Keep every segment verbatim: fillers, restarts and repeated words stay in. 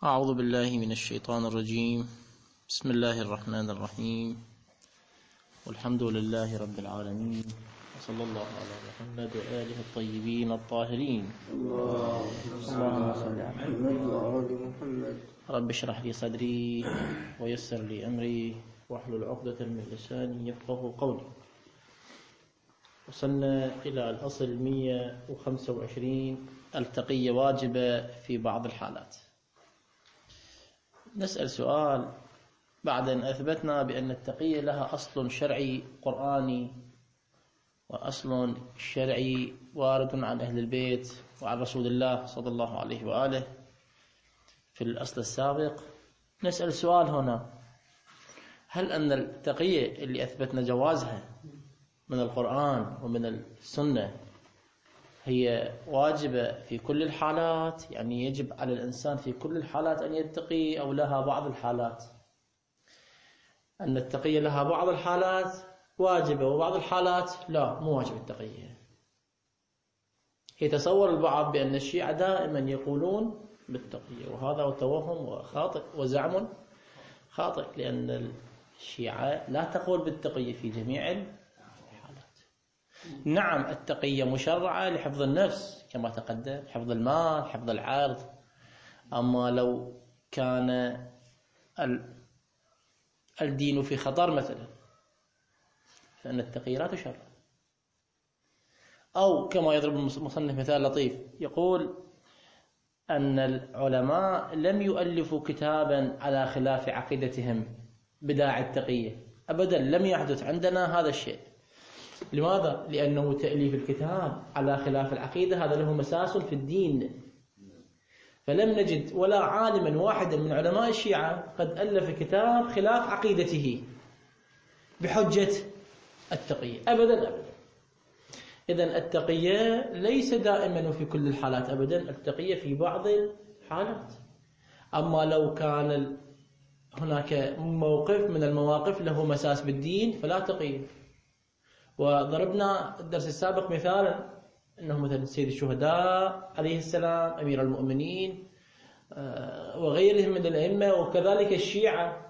أعوذ بالله من الشيطان الرجيم. بسم الله الرحمن الرحيم، والحمد لله رب العالمين، وصلى الله على محمد وآله الطيبين الطاهرين. اللهم صل على محمد. رب اشرح لي صدري ويسر لي أمري واحلل عقدة من لساني يفقه قولي. وصلنا إلى الأصل مئة وخمسة وعشرين، التقية واجبة في بعض الحالات. نسأل سؤال: بعد أن أثبتنا بأن التقية لها أصل شرعي قرآني وأصل شرعي وارد عن أهل البيت وعن رسول الله صلى الله عليه وآله في الأصل السابق، نسأل سؤال هنا: هل أن التقية اللي أثبتنا جوازها من القرآن ومن السنة هي واجبة في كل الحالات؟ يعني يجب على الإنسان في كل الحالات أن يتقي، أو لها بعض الحالات؟ أن التقية لها بعض الحالات واجبة وبعض الحالات لا، مو واجب التقية. يتصور البعض بأن الشيعة دائما يقولون بالتقية، وهذا توهم وخاطئ وزعم خاطئ، لأن الشيعة لا تقول بالتقية في جميع الحالات. نعم، التقية مشرعة لحفظ النفس كما تقدم، حفظ المال، حفظ العرض. أما لو كان الدين في خطر مثلا فإن التقية لا تشرع. أو كما يضرب المصنف مثال لطيف، يقول أن العلماء لم يؤلفوا كتابا على خلاف عقيدتهم بداعي التقية أبدا، لم يحدث عندنا هذا الشيء. لماذا؟ لأنه تأليف الكتاب على خلاف العقيدة هذا له مساس في الدين، فلم نجد ولا عالما واحدا من علماء الشيعة قد ألف كتاب خلاف عقيدته بحجة التقية أبدا أبدا. إذن التقية ليس دائما وفي كل الحالات أبدا، التقية في بعض الحالات. أما لو كان هناك موقف من المواقف له مساس بالدين فلا تقية. وضربنا الدرس السابق مثالا أنه مثلا سيد الشهداء عليه السلام، أمير المؤمنين، وغيرهم من الأئمة، وكذلك الشيعة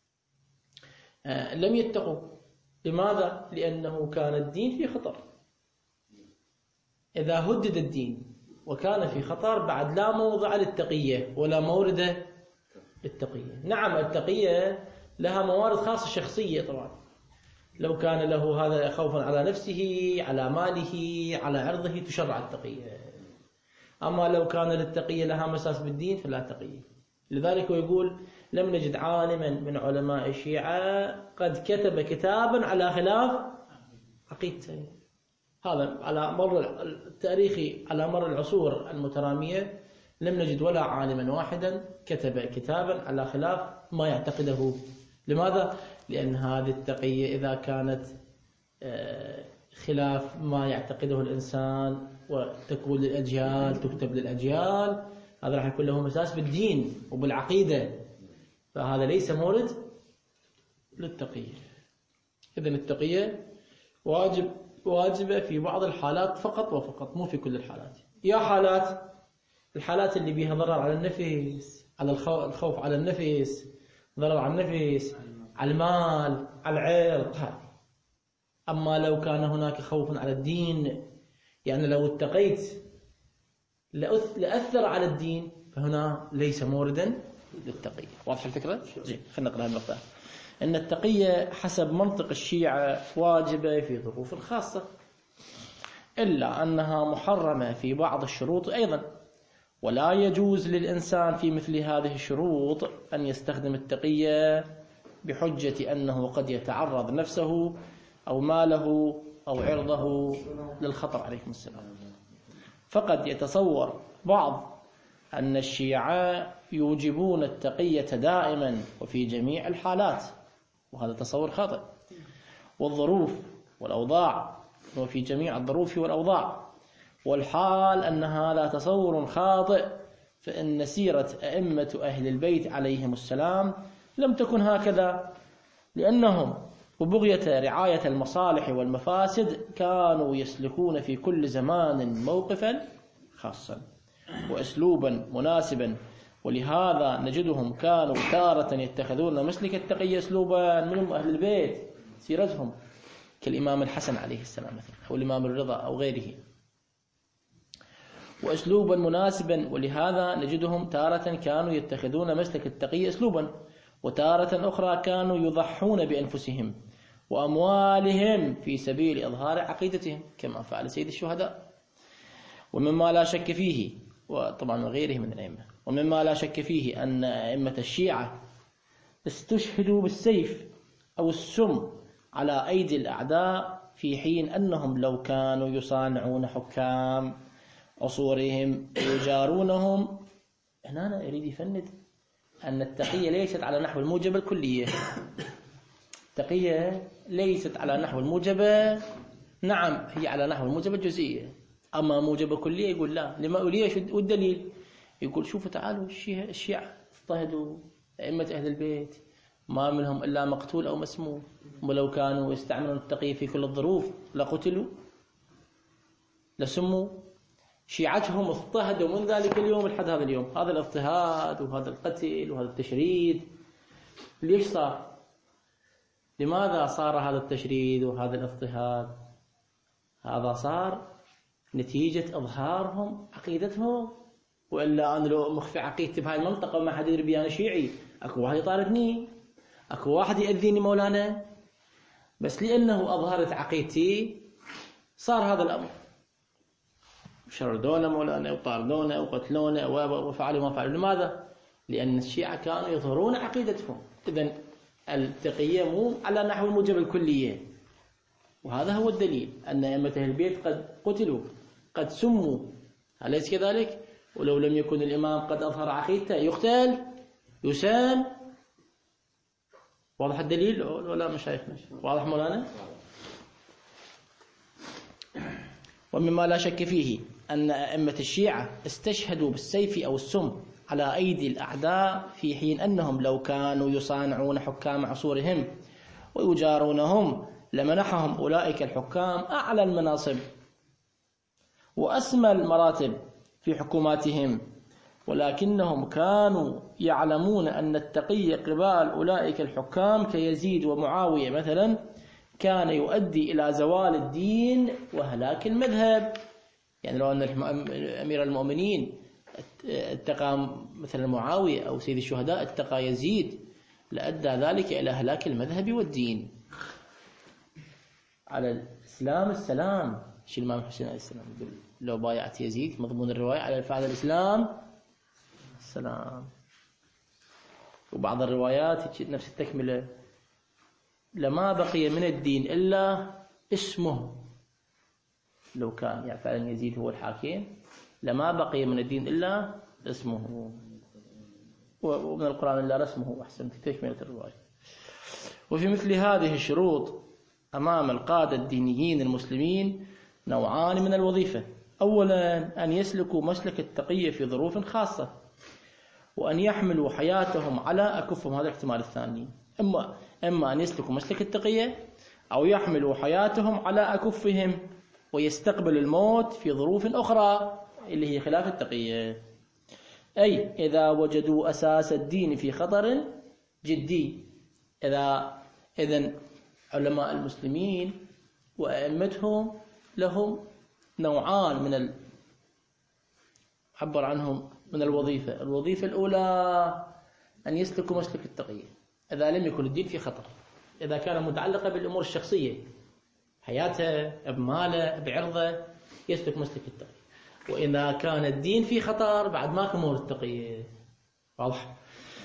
لم يتقوا. لماذا؟ لأنه كان الدين في خطر. إذا هدد الدين وكان في خطر بعد لا موضع للتقية ولا مورد للتقية. نعم، التقية لها موارد خاصة شخصية طبعا، لو كان له هذا خوفا على نفسه، على ماله، على عرضه، تشرع التقية. أما لو كان للتقية لها مساس بالدين فلا تقية. لذلك يقول: لم نجد عالما من علماء الشيعة قد كتب كتابا على خلاف عقيدته. هذا على مر التاريخ، على مر العصور المترامية لم نجد ولا عالما واحدا كتب كتابا على خلاف ما يعتقده. لماذا؟ لأن هذه التقية إذا كانت خلاف ما يعتقده الإنسان وتكون للأجيال، تكتب للأجيال، هذا راح يكون له مساس بالدين وبالعقيدة، فهذا ليس مورد للتقية. إذن التقية واجب واجبة في بعض الحالات فقط وفقط، مو في كل الحالات. يا حالات الحالات اللي بيها ضرر على النفس، على الخوف على النفس، ضرر على النفس، على المال، على العرض، هذه. أما لو كان هناك خوف على الدين، يعني لو اتقيت لأثر على الدين، فهنا ليس موردا للتقية. واضح الفكرة؟ زين، خلينا نقرأ النقطة. إن التقية حسب منطق الشيعة واجبة في ظروف خاصة، إلا أنها محرمة في بعض الشروط أيضا، ولا يجوز للإنسان في مثل هذه الشروط أن يستخدم التقية بحجة أنه قد يتعرض نفسه أو ماله أو عرضه للخطر عليكم السلام. فقد يتصور بعض أن الشيعة يوجبون التقية دائما وفي جميع الحالات، وهذا تصور خاطئ. والظروف والأوضاع، وفي جميع الظروف والأوضاع، والحال أن هذا تصور خاطئ، فإن سيرة أئمة أهل البيت عليهم السلام لم تكن هكذا، لأنهم وبغية رعاية المصالح والمفاسد كانوا يسلكون في كل زمان موقفا خاصا وأسلوبا مناسبا ولهذا نجدهم كانوا تارة يتخذون مسلك التقية أسلوبا من أهل البيت سيرتهم، كالإمام الحسن عليه السلام مثلا، أو الإمام الرضا أو غيره، وأسلوبا مناسبا. ولهذا نجدهم تارة كانوا يتخذون مسلك التقية أسلوبا، وتارة أخرى كانوا يضحون بأنفسهم وأموالهم في سبيل إظهار عقيدتهم كما فعل سيد الشهداء. ومما لا شك فيه، وطبعا وغيره من الأئمة، ومما لا شك فيه أن أئمة الشيعة استشهدوا بالسيف أو السم على أيدي الأعداء، في حين أنهم لو كانوا يصانعون حكام عصورهم ويجارونهم. هنا أنا أريد يفند أن التقية ليست على نحو الموجبة الكلية، التقية ليست على نحو الموجبة، نعم هي على نحو الموجبة الجزئية، أما موجبة كلية يقول لا. لما وليش والدليل؟ يقول شوفوا تعالوا الشيعة اضطهدوا أئمة أهل البيت، ما منهم إلا مقتول أو مسموم، ولو كانوا يستعملون التقية في كل الظروف لقتلوا لسموا. شيعتهم اضطهدوا من ذلك اليوم لحد هذا اليوم، هذا الاضطهاد وهذا القتل وهذا التشريد ليش صار؟ لماذا صار هذا التشريد وهذا الاضطهاد؟ هذا صار نتيجة إظهارهم عقيدتهم، وإلا أنا لو مخفي عقيدتي بهاي المنطقة وما حد يدري بي أنا شيعي، أكو واحد يطاردني، أكو واحد يأذيني مولانا، بس لأنه أظهرت عقيدتي صار هذا الأمر، شردونا مولانا وطاردونا وقتلونا وفعلوا ما فعلوا. لماذا؟ لأن الشيعة كانوا يظهرون عقيدتهم. إذن التقية مو على نحو الموجب الكلية، وهذا هو الدليل أن أئمة أهل البيت قد قتلوا قد سموا، أليس كذلك؟ ولو لم يكن الإمام قد أظهر عقيدته يقتل يسام. واضح الدليل ولا مشايخنا؟ واضح مولانا؟ ومما لا شك فيه أن أئمة الشيعة استشهدوا بالسيف أو السم على أيدي الأعداء، في حين أنهم لو كانوا يصانعون حكام عصورهم ويجارونهم لمنحهم أولئك الحكام أعلى المناصب وأسمى المراتب في حكوماتهم، ولكنهم كانوا يعلمون أن التقي قبال أولئك الحكام كيزيد ومعاوية مثلا كان يؤدي إلى زوال الدين وهلاك المذهب. يعني لو أن أمير المؤمنين اتقى مثلا معاوية أو سيد الشهداء اتقى يزيد لأدى ذلك إلى هلاك المذهب والدين. على الإسلام السلام، شو الإمام حسين عليه السلام يقول لو بايعت يزيد، مضمون الرواية على الفعل الإسلام السلام. وبعض الروايات نفس التكملة، لما بقي من الدين إلا اسمه، لو كان يعني فعلا يزيد هو الحاكم لما بقي من الدين إلا اسمه، ومن القرآن إلا رسمه. أحسن في تكملة الرواية. وفي مثل هذه الشروط أمام القادة الدينيين المسلمين نوعان من الوظيفة: أولا أن يسلكوا مسلك التقية في ظروف خاصة، وأن يحملوا حياتهم على أكفهم. هذا الاحتمال الثاني، إما إما أن يسلكوا مسلك التقية أو يحملوا حياتهم على أكفهم ويستقبل الموت في ظروف أخرى اللي هي خلاف التقية، أي إذا وجدوا أساس الدين في خطر جدي. إذا إذن علماء المسلمين وأئمتهم لهم نوعان من ال... عبر عنهم من الوظيفة. الوظيفة الأولى أن يسلكوا مسلك التقية إذا لم يكن الدين في خطر، إذا كان متعلقة بالأمور الشخصية، حياته بماله بعرضه، يسلك مسلك التقية. وإذا كان الدين في خطر بعد ما كمل التقية. واضح؟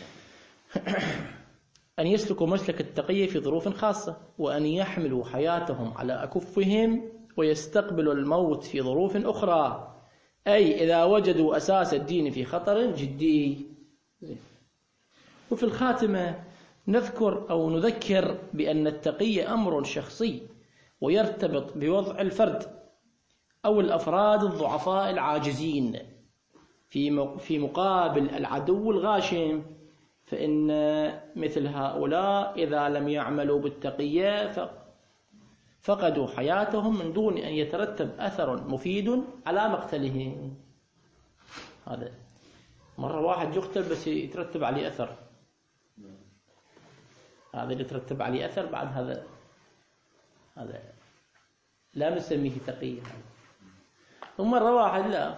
أن يسلكوا مسلك التقية في ظروف خاصة، وأن يحملوا حياتهم على أكفهم ويستقبلوا الموت في ظروف أخرى، أي إذا وجدوا أساس الدين في خطر جدي. وفي الخاتمة نذكر أو نذكر بأن التقية أمر شخصي ويرتبط بوضع الفرد أو الأفراد الضعفاء العاجزين في في مقابل العدو الغاشم، فإن مثل هؤلاء إذا لم يعملوا بالتقية فقدوا حياتهم من دون أن يترتب أثر مفيد على مقتلهم. هذا مرة واحد يقتل بس يترتب عليه أثر، هذا اللي يترتب عليه أثر بعد هذا هذا لا نسميه تقية. ومرة واحد لا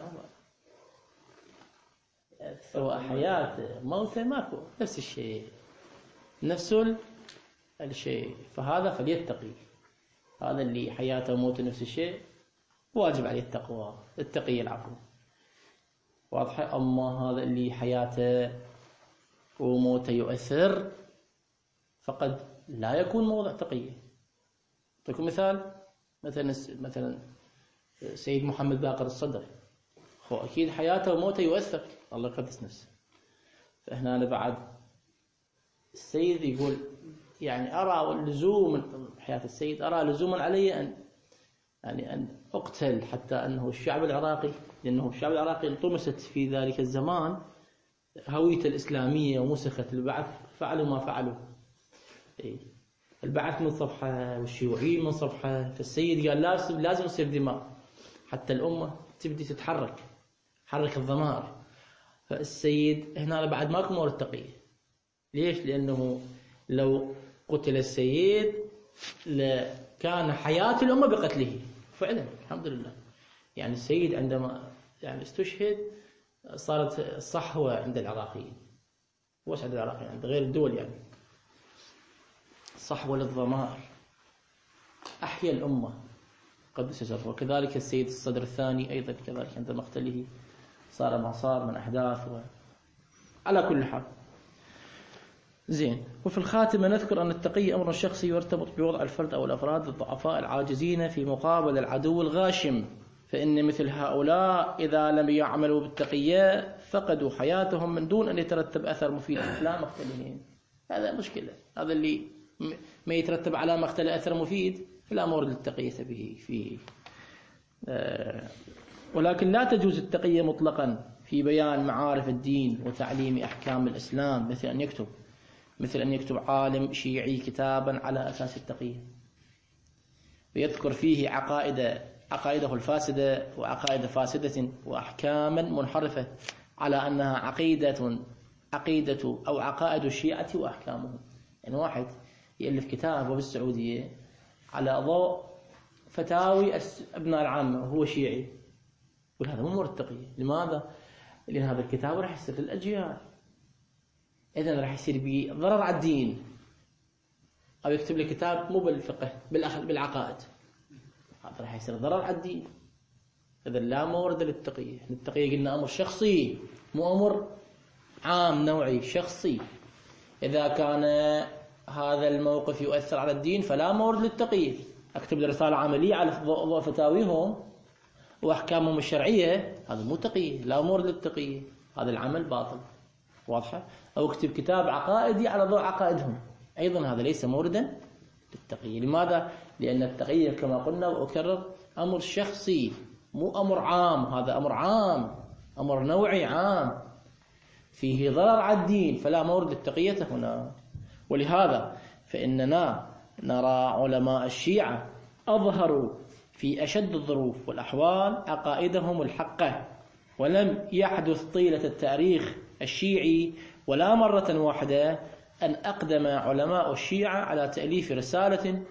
سواء حياة موتة ماكو نفس الشيء، نفس الشيء، فهذا فليتقي. هذا اللي حياته وموته نفس الشيء واجب عليه التقوى التقية العفو، واضحة. أما هذا اللي حياته وموته يؤثر فقد لا يكون موضع تقية. أعطيكم مثال، مثلا مثلا سيد محمد باقر الصدر، هو أكيد حياته وموته يؤثر، الله يقدس نفسه. فهنا أنا بعد السيد يقول يعني أرى لزوما حياة السيد، أرى لزوما علي أن يعني أن أقتل حتى أنه الشعب العراقي، لأنه الشعب العراقي انطمست في ذلك الزمان هويته الإسلامية ومسخت البعث، فعلوا ما فعلوا، البعث من صفحة والشيوعيين من صفحة. فالسيد قال لازم لازم يصير دماء حتى الأمة تبدي تتحرك، حرك الضمائر. فالسيد هنا بعد ماكو مورد تقية. ليش؟ لأنه لو قتل السيد لكان حياة الأمة بقتله فعلا. الحمد لله يعني السيد عندما يعني استشهد صارت الصحوة عند العراقيين، وش عند العراقيين عند غير الدول، يعني صحوة للضمائر، أحيا الأمة قدس شرفه. وكذلك السيد الصدر الثاني أيضا كذلك عند مقتله صار ما صار من أحداث و... على كل حال زين. وفي الخاتمة نذكر أن التقي أمر شخصي يرتبط بوضع الفرد أو الأفراد الضعفاء العاجزين في مقابل العدو الغاشم، فإن مثل هؤلاء إذا لم يعملوا بالتقية فقدوا حياتهم من دون أن يترتب أثر مفيد على مقتلهم. هذا مشكلة، هذا اللي ما يترتب على مقتل أثر مفيد فلا مورد للتقية به فيه. آه ولكن لا تجوز التقية مطلقا في بيان معارف الدين وتعليم أحكام الإسلام، مثل أن يكتب مثل أن يكتب عالم شيعي كتابا على أساس التقية ويذكر فيه عقائد عقائده الفاسدة وعقائد فاسدة وأحكاما منحرفة على أنها عقيدة عقيدة أو عقائد الشيعة وأحكامهم. يعني واحد يألف كتاب وبالسعودية على ضوء فتاوي أبناء العامة وهو شيعي، يقول هذا مو مورد التقية. لماذا؟ لأن هذا الكتاب راح يصير للأجيال، إذن راح يصير به ضرر على الدين. أو يكتب لي كتاب مو بالفقه بالعقائد، هذا راح يصير ضرر على الدين. إذا لا مورد للتقية. التقية قلنا أمر شخصي مو أمر عام نوعي، شخصي. إذا كان هذا الموقف يؤثر على الدين فلا مورد للتقية. أكتب لي رسالة عملية على ضوء فتاويهم وأحكامهم الشرعية، هذا مو تقية، لا مورد للتقية، هذا العمل باطل. واضحة؟ أو اكتب كتاب عقائدي على ضوء عقائدهم، أيضا هذا ليس موردا للتقية. لماذا؟ لأن التقية كما قلنا وأكرر أمر شخصي مو أمر عام، هذا أمر عام، أمر نوعي عام فيه ضرر على الدين، فلا مورد للتقية هنا. ولهذا فإننا نرى علماء الشيعة أظهروا في أشد الظروف والأحوال عقائدهم الحقة، ولم يحدث طيلة التاريخ الشيعي ولا مرة واحدة أن أقدم علماء الشيعة على تأليف رسالة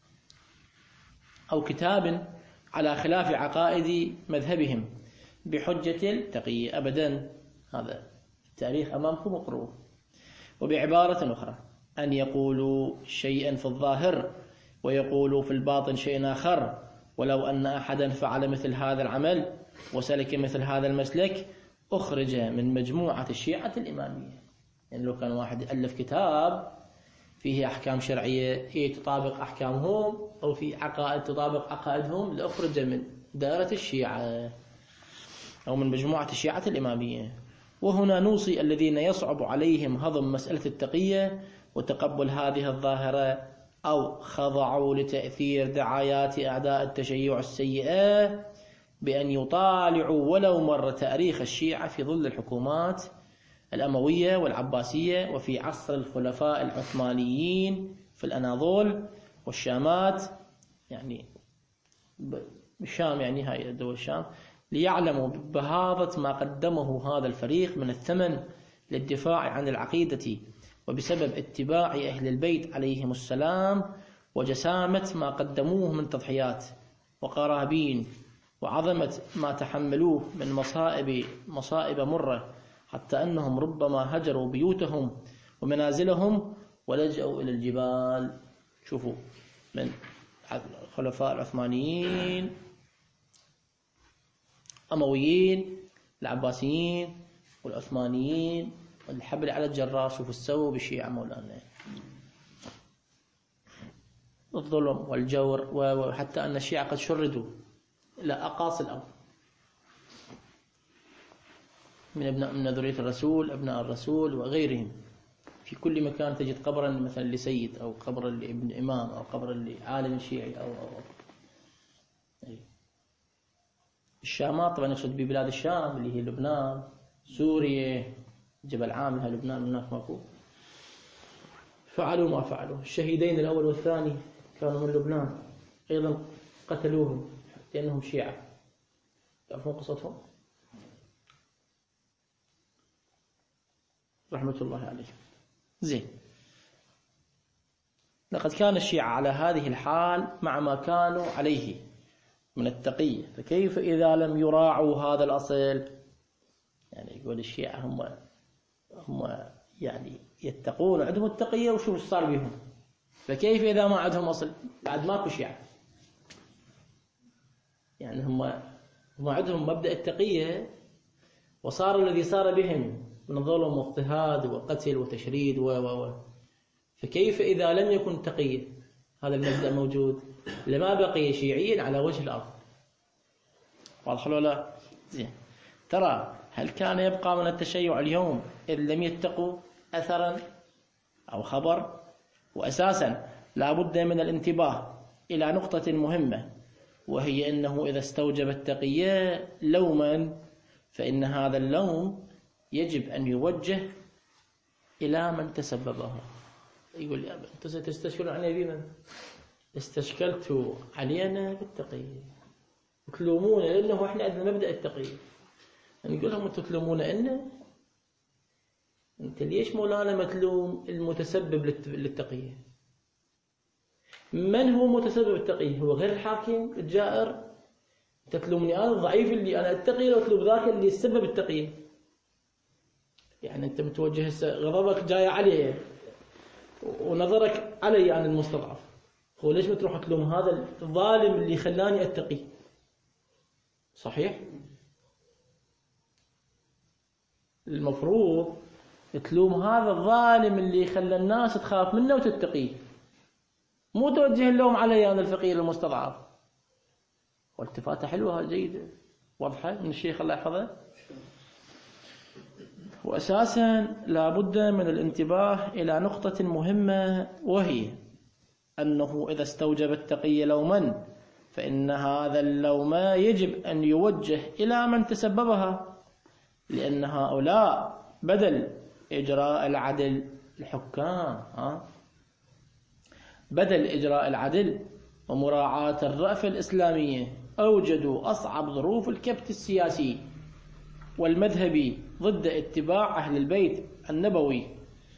أو كتاب على خلاف عقائد مذهبهم بحجة التقية أبدا. هذا التاريخ أمامكم مقروء. وبعبارة أخرى أن يقولوا شيئا في الظاهر ويقولوا في الباطن شيئا آخر، ولو أن أحدا فعل مثل هذا العمل وسلك مثل هذا المسلك أخرج من مجموعة الشيعة الإمامية. يعني لو كان واحد يألف كتاب فيه أحكام شرعية تطابق أحكامهم أو في عقائد تطابق عقائدهم لأخرج من دائرة الشيعة أو من مجموعة الشيعة الإمامية. وهنا نوصي الذين يصعب عليهم هضم مسألة التقية وتقبل هذه الظاهرة أو خضعوا لتأثير دعايات أعداء التشيع السيئة بأن يطالعوا ولو مرة تاريخ الشيعة في ظل الحكومات الأموية والعباسية وفي عصر الخلفاء العثمانيين في الأناضول والشامات، يعني الشام، يعني هاي دول الشام، ليعلموا ببهاضة ما قدمه هذا الفريق من الثمن للدفاع عن العقيدة، وبسبب اتباع أهل البيت عليهم السلام، وجسامة ما قدموه من تضحيات وقرابين، وعظمة ما تحملوه من مصائب مصائب مرة، حتى أنهم ربما هجروا بيوتهم ومنازلهم ولجأوا إلى الجبال. شوفوا من الخلفاء العثمانيين، أمويين، العباسيين والعثمانيين، والحبل على الجرار. شوفوا السووا بالشيعة مولانا، الظلم والجور، وحتى أن الشيعة قد شردوا إلى أقاصي الأرض من ابناء من ذرية الرسول، أبناء الرسول وغيرهم. في كل مكان تجد قبرا مثلا لسيد، أو قبرا لابن إمام، أو قبرا لعالم شيعي، أو أو الشامات طبعا يقصد ببلاد الشام اللي هي لبنان، سوريا، جبل عامل، لبنان هناك ماكو. فعلوا ما فعلوا. الشهيدين الأول والثاني كانوا من لبنان، أيضا قتلوهم لأنهم شيعة. تعرفون قصتهم؟ رحمة الله عليه. زين، لقد كان الشيعة على هذه الحال مع ما كانوا عليه من التقية، فكيف إذا لم يراعوا هذا الأصل؟ يعني يقول الشيعة هم هم يعني يتقون، عندهم التقية، وشو صار بهم؟ فكيف إذا ما عندهم أصل؟ بعد ماكو شيعة. يعني هم هم عندهم مبدأ التقية، وصار الذي صار بهم من ظلم واضطهاد وقتل وتشريد و و فكيف إذا لم يكن تقية هذا المبدأ موجود؟ لما بقي شيعيا على وجه الأرض. واضح ولا لا؟ زين. ترى هل كان يبقى من التشيع اليوم إذ لم يتقوا أثرا أو خبر؟ وأساسا لا بد من الانتباه إلى نقطة مهمة، وهي أنه إذا استوجب التقية لوما، فإن هذا اللوم يجب أن يوجه إلى من تسببه. يقول لي أنتم ستستشكلون علي بمن؟ استشكلت علينا بالتقية، تلومون لأنه إحنا عندنا مبدأ التقية. نقول لهم أنتم تلومون إنه، أنت ليش مولانا ما تلوم المتسبب للتقية؟ من هو متسبب التقية؟ هو غير الحاكم الجائر؟ أنت تلومني أنا الضعيف اللي أنا أتقي، لو تلوم ذاك اللي يسبب التقية. يعني أنت متوجه غضبك جاي علي ونظرك علي عن المستضعف، هو ليش ما تروح تلوم هذا الظالم اللي خلاني أتقي؟ صحيح؟ المفروض تلوم هذا الظالم اللي خلى الناس تخاف منه وتتقيه، مو توجه اللوم علي أنا الفقير المستضعف. والتفاتة حلوة جيدة واضحة من الشيخ الله يحفظه. وأساسا لا بد من الانتباه إلى نقطة مهمة، وهي أنه إذا استوجب التقي لوما، فإن هذا اللوم يجب أن يوجه إلى من تسببها، لأن هؤلاء بدل إجراء العدل الحكام، ها؟ بدل إجراء العدل ومراعاة الرأفة الإسلامية أوجدوا أصعب ظروف الكبت السياسي والمذهبي ضد اتباع أهل البيت النبوي.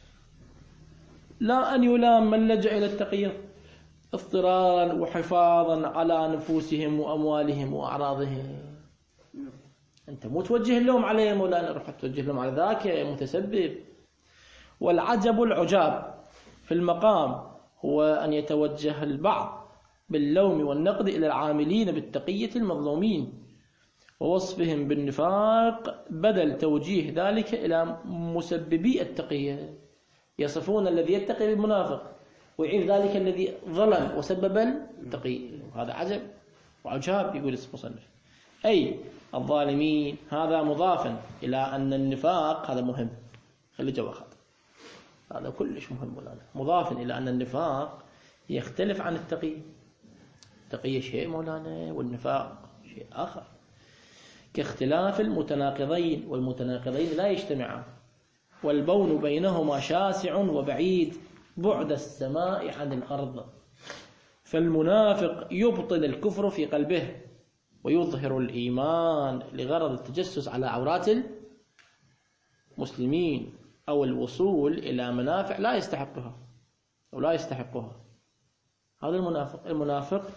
لا أن يلام من لجأ إلى التقية اضطرارا وحفاظا على نفوسهم وأموالهم وأعراضهم. أنت مو توجه اللوم عليه مولانا، روح توجه اللوم على ذاك متسبب. والعجب العجاب في المقام هو أن يتوجه البعض باللوم والنقد إلى العاملين بالتقية المظلومين ووصفهم بالنفاق، بدل توجيه ذلك إلى مسببي التقية. يصفون الذي يتقي بالمنافق ويعيب ذلك الذي ظلم وسبب التقي. هذا عجب وعجاب يقول المصنف، أي الظالمين. هذا مضافا إلى أن النفاق، هذا مهم، خلي جوا خاطر، هذا كلش مهم مولانا، مضافا إلى أن النفاق يختلف عن التقي. التقي شيء مولانا والنفاق شيء آخر، كاختلاف المتناقضين، والمتناقضين لا يجتمعان، والبون بينهما شاسع وبعيد بعد السماء عن الأرض. فالمنافق يبطل الكفر في قلبه ويظهر الإيمان لغرض التجسس على عورات المسلمين أو الوصول إلى منافع لا يستحقها أو لا يستحقها. هذا المنافق. المنافق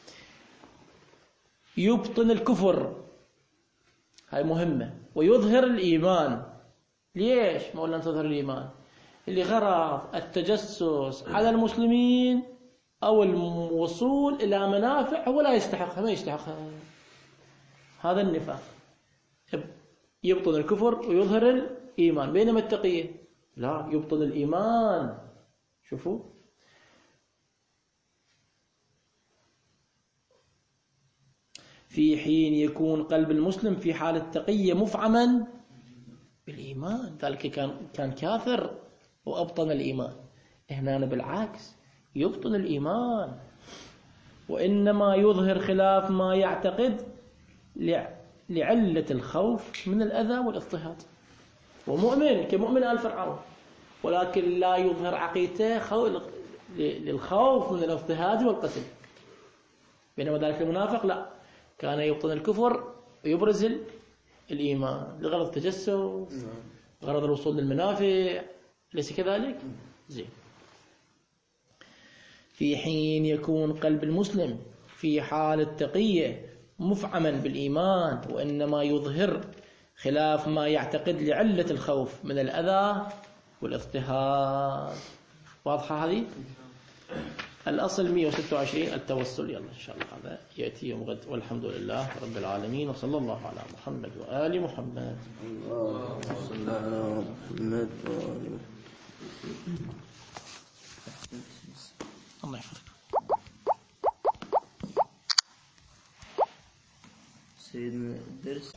يبطن الكفر، هاي مهمة، ويظهر الإيمان. ليش مولانا تظهر الإيمان؟ لغرض التجسس على المسلمين أو الوصول إلى منافع هو لا يستحقها، ما يستحقها. هذا النفاق، يبطن الكفر ويظهر الإيمان. بينما التقية لا، يبطن الإيمان. شوفوا، في حين يكون قلب المسلم في حال التقية مفعما بالإيمان، ذلك كان كان كافر وأبطن الإيمان. هنا بالعكس، يبطن الإيمان، وإنما يظهر خلاف ما يعتقد لعلة الخوف من الأذى والاضطهاد. ومؤمن كمؤمن آل فرعون، ولكن لا يظهر عقيدته للخوف من الاضطهاد والقتل. بينما ذلك المنافق لا، كان يبطن الكفر ويبرز الإيمان لغرض التجسس، غرض الوصول للمنافع. ليس كذلك؟ زين. في حين يكون قلب المسلم في حال التقية مفعما بالإيمان، وإنما يظهر خلاف ما يعتقد لعلة الخوف من الأذى والاضطهاد. واضحة هذه؟ الأصل مئة وستة وعشرين التوسل. يلا إن شاء الله هذا يأتي يوم غد، والحمد لله رب العالمين، وصلى الله على محمد وآل محمد. اللهم صل على محمد وآل محمد. الله يحفظك. سيدنا الدرس